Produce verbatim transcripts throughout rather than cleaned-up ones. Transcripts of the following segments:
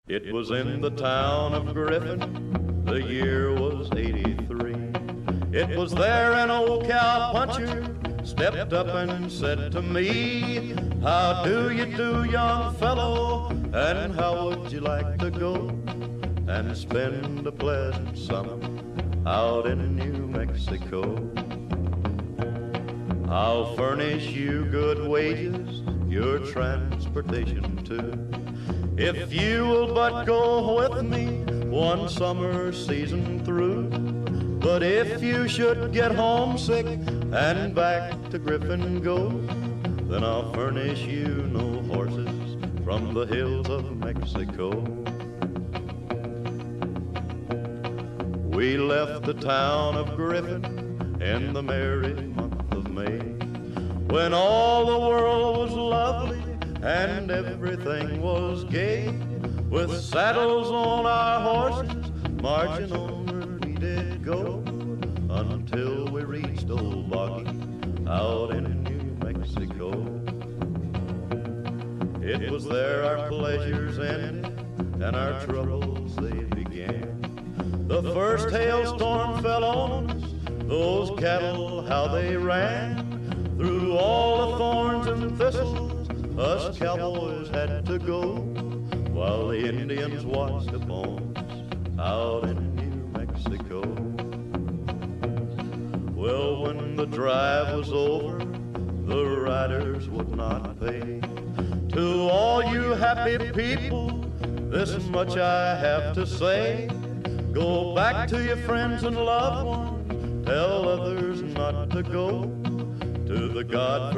It was in the town of Griffin, the year was eighty-three. It was there an old cowpuncher stepped up and said to me, "How do you do, young fellow, and how would you like to go and spend a pleasant summer out in New Mexico? I'll furnish you good wages, your transportation too, if you will but go with me one summer season through. But if you should get homesick and back to Griffin go, then I'll furnish you no horses from the hills of Mexico." We left the town of Griffin in the merry month of May, when all the world was lovely and everything was gay. With saddles on our horses, marching on we did go, until we reached Old Boggy out in New Mexico. It was there our pleasures ended and our troubles they began. The first hailstorm fell on us, those cattle how they ran. Through all the thorns and thistles us cowboys had to go, while the Indians watched upon us out in New Mexico. Well, when the drive was over, the riders would not pay. To all you happy people, this much I have to say: go back to your friends and loved ones, tell others not to go to the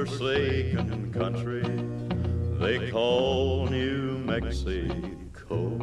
God-forsaken country they call New Mexico.